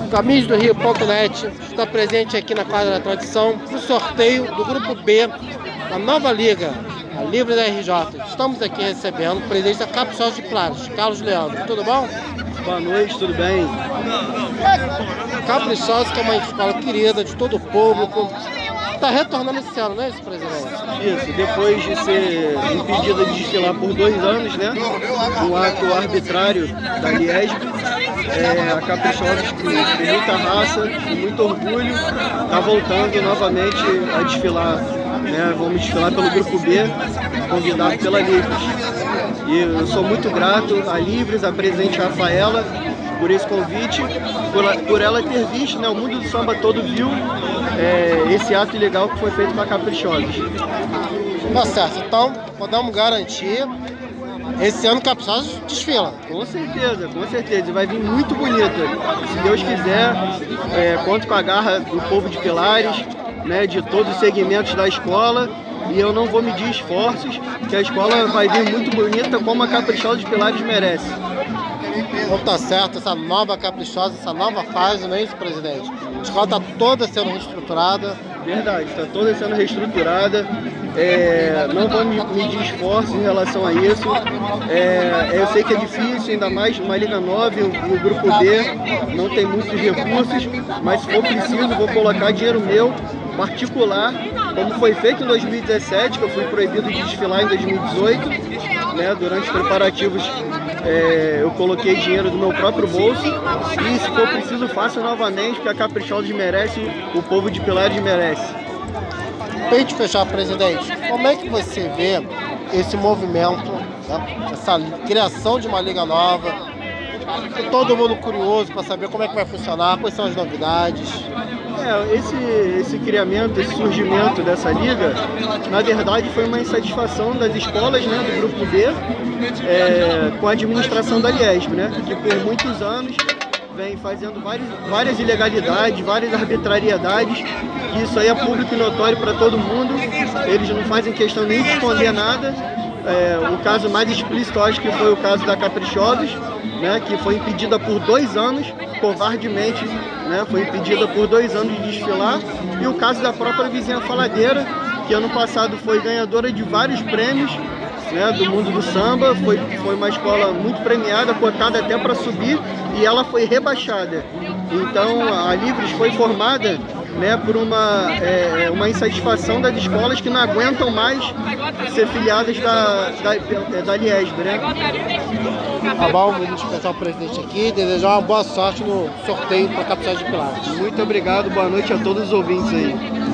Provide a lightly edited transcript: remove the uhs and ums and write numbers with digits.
Caminhos do Rio.net está presente aqui na quadra da tradição no sorteio do grupo B da nova liga, a Livre da RJ. Estamos aqui recebendo o presidente da Caprichosa de Pilares, Carlos Leandro. Tudo bom? Boa noite, tudo bem? Caprichosa, que é uma escola querida de todo o público, está retornando esse ano, não é isso, presidente? Isso, depois de ser impedida de desfilar por 2 anos, né? Um ato arbitrário da Liesb, a Caprichosa, com muita raça, com muito orgulho, está voltando novamente a desfilar, né? Vamos desfilar pelo Grupo B, convidado pela Livres. E eu sou muito grato à Livres, à presidente Rafaela, por esse convite, por ela ter visto, né, o mundo do samba todo viu esse ato ilegal que foi feito com a Caprichosos. Tá certo, então podemos garantir, esse ano Caprichosos desfila. Com certeza, e vai vir muito bonita, se Deus quiser, conto com a garra do povo de Pilares, né, de todos os segmentos da escola, e eu não vou medir esforços, que a escola vai vir muito bonita como a Caprichosa de Pilares merece. Então tá certo, essa nova Caprichosa, essa nova fase, não é isso, presidente? A escola está toda sendo reestruturada. Verdade, está toda sendo reestruturada. Não vou medir esforços em relação a isso. Eu sei que é difícil, ainda mais uma Liga 9, o Grupo B não tem muitos recursos, mas se for preciso, vou colocar dinheiro meu, particular, como foi feito em 2017, que eu fui proibido de desfilar em 2018, né, durante os preparativos. Eu coloquei dinheiro do meu próprio bolso e, se for preciso, faço novamente, porque a Caprichosa merece, o povo de Pilares merece. Para a gente fechar, presidente, como é que você vê esse movimento, né, essa criação de uma liga nova? Todo mundo curioso para saber como é que vai funcionar, quais são as novidades. Esse criamento, esse surgimento dessa liga, na verdade foi uma insatisfação das escolas, né, do Grupo B, com a administração da Liesb, né, que por muitos anos vem fazendo várias ilegalidades, várias arbitrariedades, que isso aí é público e notório para todo mundo, eles não fazem questão nem de esconder nada. O caso mais explícito, acho que foi o caso da Caprichosos, né, que foi impedida por 2 anos, covardemente, né, foi impedida por 2 anos de desfilar, e o caso da própria vizinha Faladeira, que ano passado foi ganhadora de vários prêmios, né, do mundo do samba, foi uma escola muito premiada, cotada até para subir, e ela foi rebaixada. Então a Livres foi formada, né, por uma insatisfação das escolas que não aguentam mais ser filiadas da Liesb, né? Tá bom, vamos dispensar o presidente aqui e desejar uma boa sorte no sorteio para a Caprichosa de Pilares. Muito obrigado, boa noite a todos os ouvintes aí.